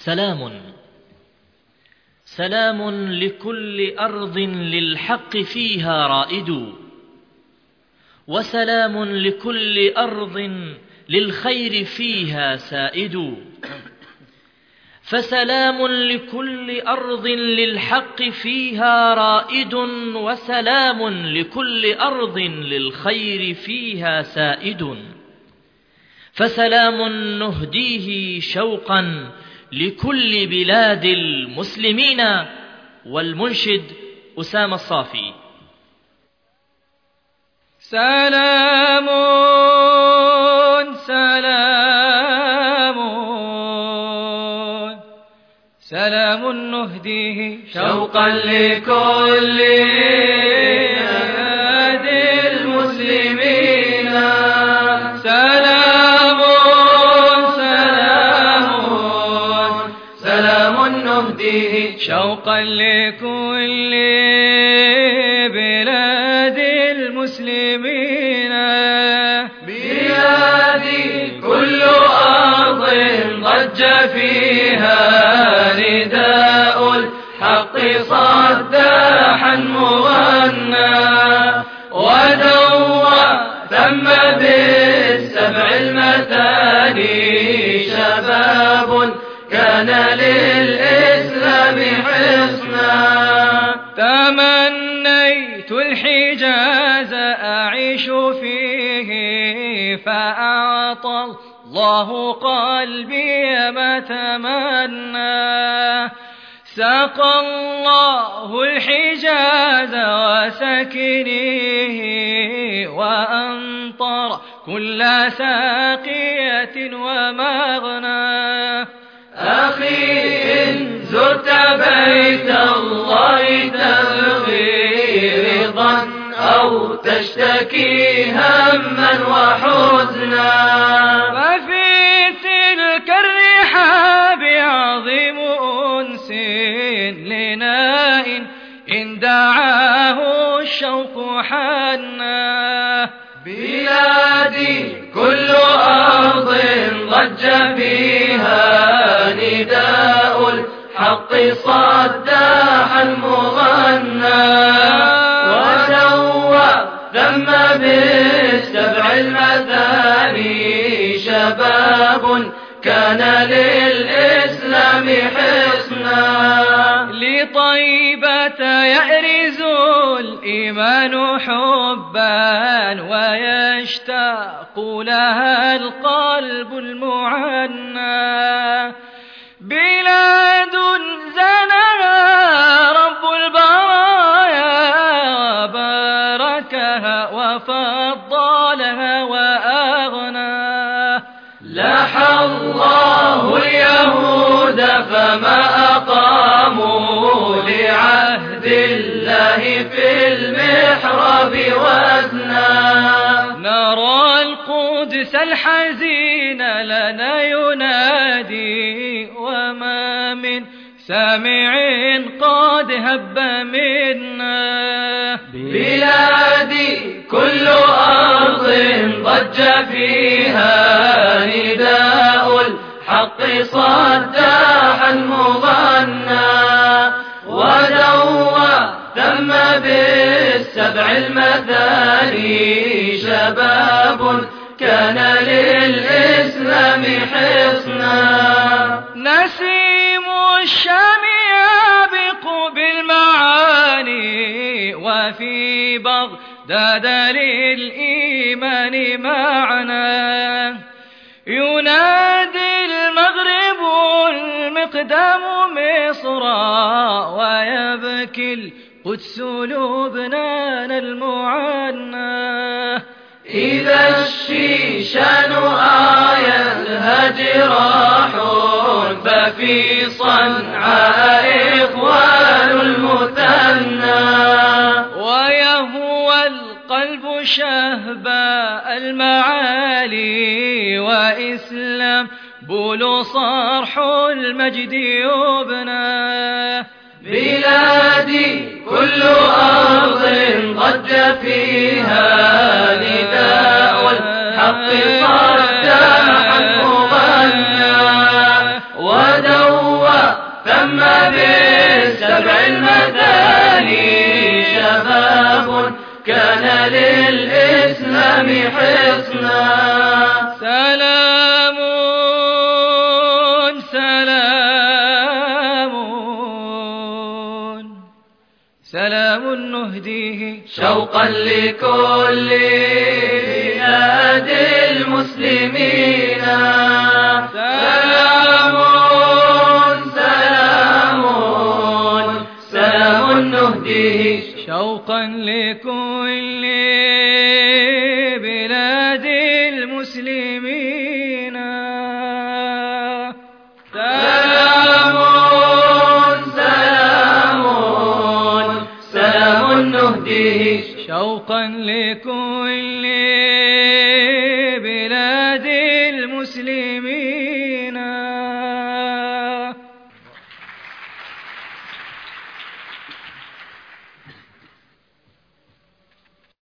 سلام لكل أرض للحق فيها رائد، وسلام لكل أرض للخير فيها سائد. فسلام لكل أرض للحق فيها رائد، وسلام لكل أرض للخير فيها سائد. فسلام نهديه شوقا لكل بلاد المسلمين. والمنشد أسامة الصافي. سلام سلام سلام نهديه شوقا لكل بلاد المسلمين. سلام سلام سلام نهديه شوقا لكل بلاد المسلمين. بلادي كل أرض ضج فيها نداء الحق صداحا مغنى، ودوى ثم بالسبع المثاني شباب كان للإسلام حصنا. تمنيت الحجاز أعيش فيه، فأعطى الله قلبي ما تمنى. سقى الله الحجاز وسكنيه، وأمطر كل ساقية ومغنى. أخي إن زرت بيت الله تبغي رضا أو تشتكي هما وحزنا، ففي تلك الرحاب عظيم أنس لناء إن دعاه الشوق حنا. بلادي كل أرض ضج فيها نداء الحق صداحا مغنى، ودوى ثم بالسبع المثاني شباب كان للإسلام حصنا. لطيبة يأرز الإيمان حبا، ويشتاق لها القلب المعنى. بلاد زنها رب البرايا، وباركها وفضلها وأغنى. لحى الله اليهود فما أقاموا لعهد الله في المحراب وزنا. نرى القدس الحزين لنا ينادي، وما من سامع قد هب منا. بلادي كل أرض ضج فيها نداء الحق صداحا مغنى، ودوى ثم بالسبع المثاني شباب كان للإسلام حصنا. نسيم الشام يابق بالمعاني، وفي بغداد للإيمان معنا. ينادي المغرب المقدام مصرا، ويبكي القدس لبنان المعنى. إذا الشيشان آيتها جراح، ففي صنعاء إخوان المثنى. ويهوى القلب شهباء المعالي، وإسلام بول صرح المجد يبنى. بلادي كل أرض ضج فيها نداء الحق صداحا مغنى، ودوى تم بالسبع المثاني شباب كان للإسلام حصنا. سلام سلام سلام نهديه شوقا لكل بلاد المسلمين. سلام سلام سلام نهديه شوقا لكل بلاد المسلمين. سلام سلام سلام نهديه شوقا لكل